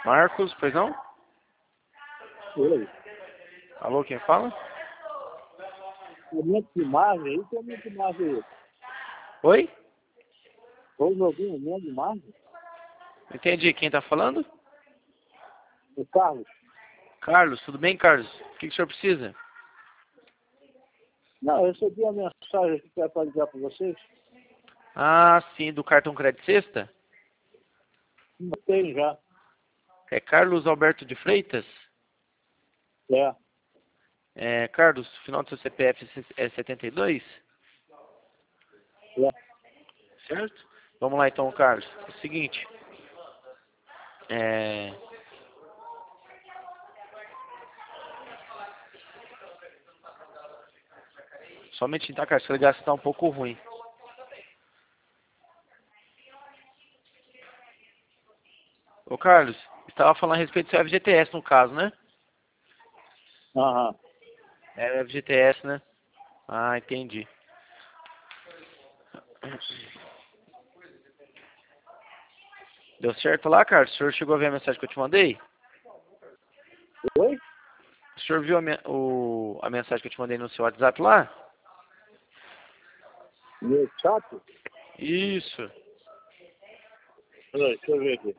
Marcos, pois não? Oi. Alô, quem fala? Momento de margem, aí tem momento de margem aí. Oi? Houve algum momento de margem? Entendi, quem tá falando? O Carlos? Carlos, tudo bem, Carlos? O que o senhor precisa? Não, eu recebi a mensagem que era para ligar para vocês. Ah, sim, do cartão Crédito Sexta? Não tem já. É Carlos Alberto de Freitas? É. Carlos, o final do seu CPF é 72? É. Certo? Vamos lá então, Carlos. É o seguinte. Somente tá, Carlos, que a ligação tá um pouco ruim. Ô, Carlos, estava falando a respeito do seu FGTS no caso, né? Aham. É o FGTS, né? Ah, entendi. Deu certo lá, Carlos? O senhor chegou a ver a mensagem que eu te mandei? Oi? O senhor viu a mensagem que eu te mandei no seu WhatsApp lá? Meu chato? Isso. Peraí, deixa eu ver aqui.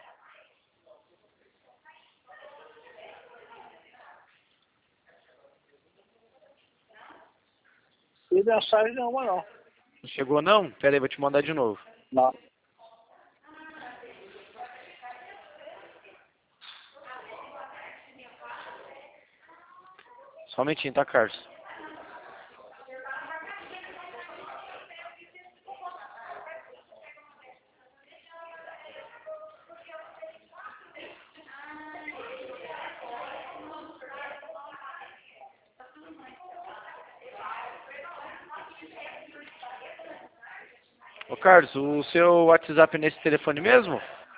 Tem mensagem nenhuma, não. Não chegou não? Pera aí, vou te mandar de novo. Não. Só um minutinho, tá, Carlos? Ô, Carlos, o seu WhatsApp é nesse telefone mesmo?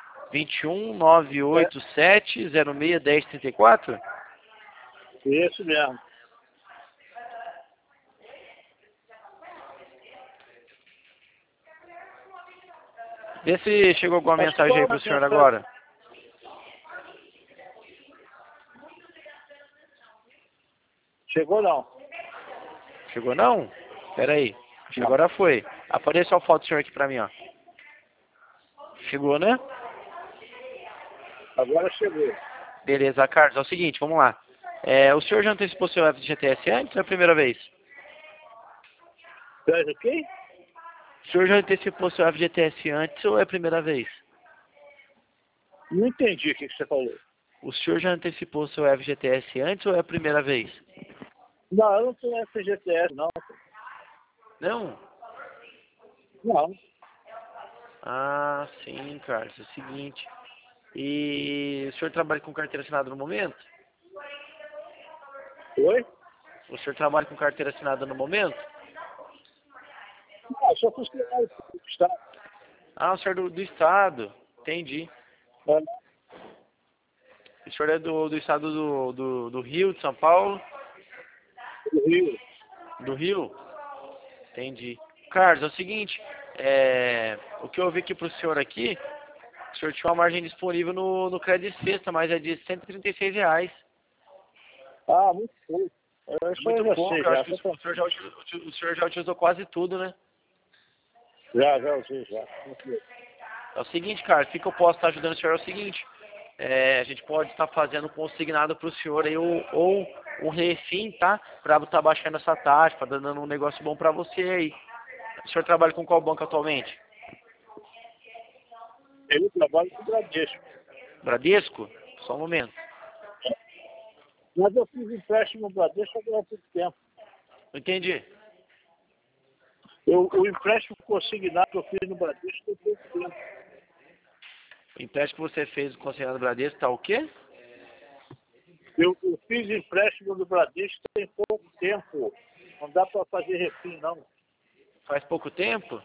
21-987-06-1034? Isso mesmo. Vê se chegou alguma Mas mensagem qual aí a pro senhor mensagem? agora. Chegou não. Chegou não? Pera aí. Acho que Não. agora foi. Apareceu a foto do senhor aqui pra mim, ó. Chegou, né? Agora chegou. Beleza, Carlos. É o seguinte, vamos lá. O senhor já antecipou seu FGTS antes ou é a primeira vez? Traz aqui? O senhor já antecipou seu FGTS antes ou é a primeira vez? Não entendi o que você falou. O senhor já antecipou seu FGTS antes ou é a primeira vez? Não, eu não tenho FGTS, não. Não? Não. Ah, sim, Carlos. É o seguinte. E o senhor trabalha com carteira assinada no momento? Oi? O senhor trabalha com carteira assinada no momento? Não, eu sou funcionário público, está? Ah, o senhor é do estado. Entendi. É, O senhor é do estado do Rio, de São Paulo? do Rio. Do Rio? Entendi. Carlos, é o seguinte, o que eu vi aqui pro senhor aqui, o senhor tinha uma margem disponível no Crédito Sexta, mas é de R$ 136. Ah, muito pouco. Isso aí eu Muito já pouco, sei, eu já. acho que o senhor já utilizou quase tudo, né? Já usei, já. É o seguinte, Carlos, o que eu posso estar ajudando o senhor é o seguinte, a gente pode estar fazendo consignado para o senhor aí, ou um refim, tá? Para estar baixando essa taxa, para dando um negócio bom para você aí. O senhor trabalha com qual banco atualmente? Eu trabalho com Bradesco. Bradesco? Só um momento. Mas eu fiz empréstimo no Bradesco há pouco tempo. Não entendi. O empréstimo consignado que eu fiz no Bradesco há pouco tempo. O empréstimo que você fez com o Conselheiro Bradesco tá o quê? Eu fiz empréstimo no Bradesco tem pouco tempo. Não dá para fazer refim, não. Faz pouco tempo?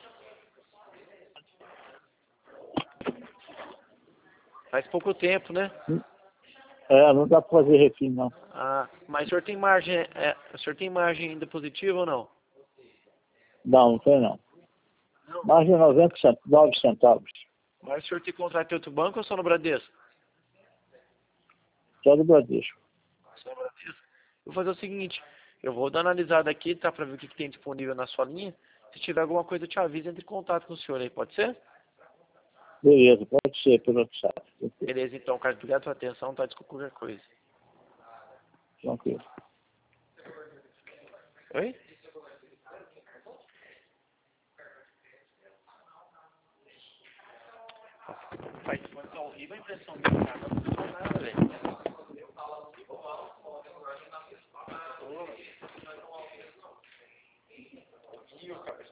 Faz pouco tempo, né? É, não dá para fazer refim, não. Ah, mas o senhor tem margem, o senhor tem margem ainda positiva ou não? Não, não tem, não. Mais de 9 centavos. Mas o senhor tem contrato em outro banco ou só no Bradesco? Só do Bradesco. Só Bradesco. Eu vou fazer o seguinte, eu vou dar uma analisada aqui, tá, pra ver o que tem disponível na sua linha. Se tiver alguma coisa, eu te aviso, entre em contato com o senhor aí, pode ser? Beleza, pode ser pelo WhatsApp. Beleza, então, Carlos, obrigado pela atenção, tá? Desculpa qualquer coisa. Tranquilo. Oi? Faz tá horrível a impressão minha, cara. Não funciona nada, velho. Ih, cara.